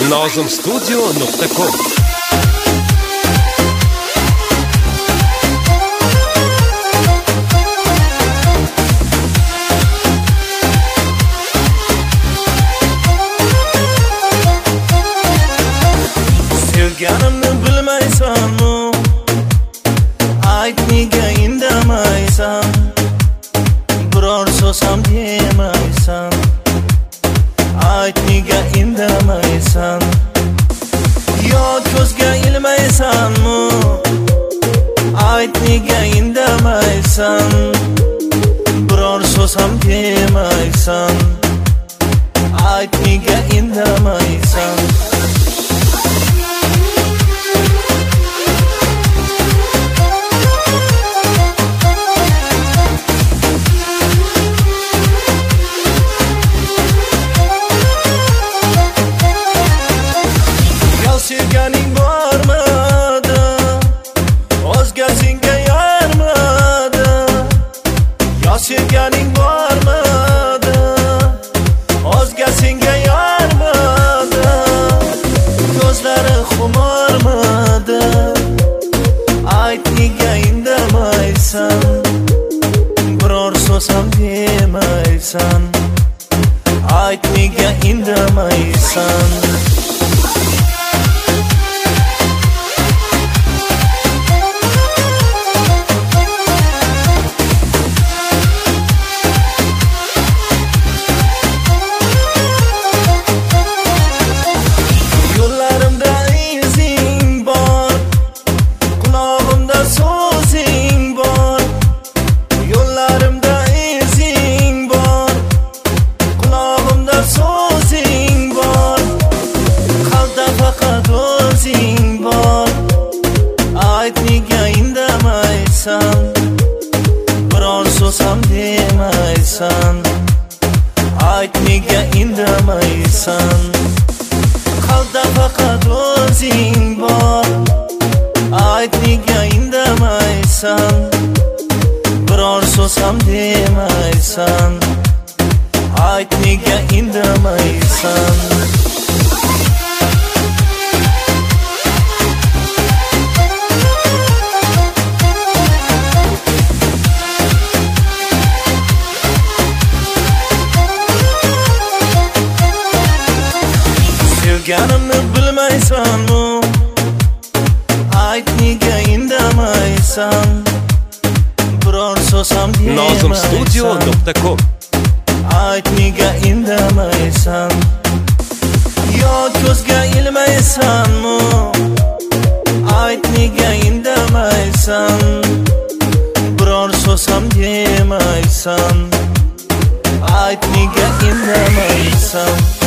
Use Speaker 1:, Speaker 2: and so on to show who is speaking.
Speaker 1: nozimstudio.com
Speaker 2: Sevganimni bilmaysanmi? Ayt nega indamaysan? Biror so'z ham demaysan. Ayt nega indamaysan? Yo ko'zga ilmaysanmi? Ayt nega indamaysan? Biror so'z ham demaysan. Ayt nega indamaysan? Sevganing bormadi, o'zga senga yarmadi. Yo sevganing bormadi, o'zga senga yarmadi. Ko'zlari xumormadi, ayt nega indamaysan? Biror so'z ham demaysan. Ayt nega indamaysan? Biror so'z ham demaysan. Ayt nega indamaysan? Qalbda faqat o'zing bor. Ayt nega indamaysan? Biror so'z ham demaysan. Ayt nega indamaysan? Sevganimni bilmaysanmi? Ayt nega indamaysan? Biror so'z ham demaysan.
Speaker 1: nozimstudio.com
Speaker 2: Ayt nega indamaysan? Yo ko'zga ilmaysanmi? Ayt nega indamaysan? Biror so'z ham demaysan. Ayt nega indamaysan?